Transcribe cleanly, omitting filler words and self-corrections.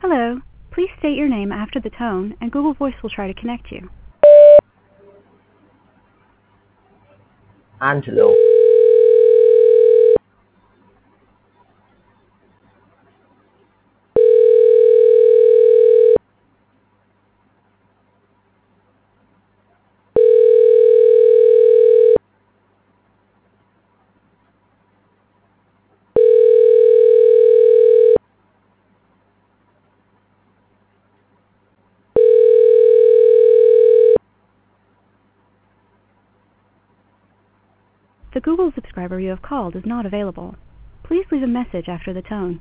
Hello. Please state your name after the tone, and Google Voice will try to connect you. Angelo. The Google subscriber you have called is not available. Please leave a message after the tone.